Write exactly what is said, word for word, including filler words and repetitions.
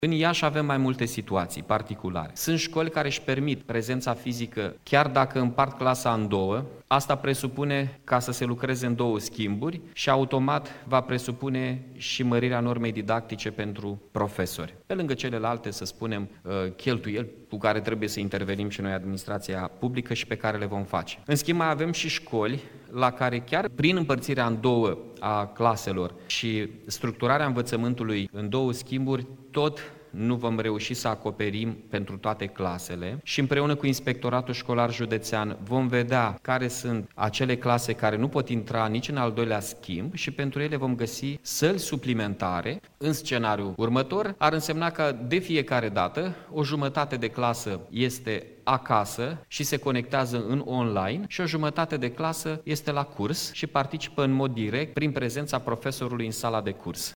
În Iași avem mai multe situații particulare. Sunt școli care își permit prezența fizică chiar dacă împart clasa în două. Asta presupune ca să se lucreze în două schimburi și automat va presupune și mărirea normei didactice pentru profesori. Pe lângă celelalte, să spunem, cheltuieli cu care trebuie să intervenim și noi, administrația publică, și pe care le vom face. În schimb, mai avem și școli la care chiar prin împărțirea în două a claselor și structurarea învățământului în două schimburi, tot nu vom reuși să acoperim pentru toate clasele și împreună cu Inspectoratul Școlar Județean vom vedea care sunt acele clase care nu pot intra nici în al doilea schimb și pentru ele vom găsi săli suplimentare. În scenariul următor ar însemna că de fiecare dată o jumătate de clasă este acasă și se conectează în online și o jumătate de clasă este la curs și participă în mod direct prin prezența profesorului în sala de curs.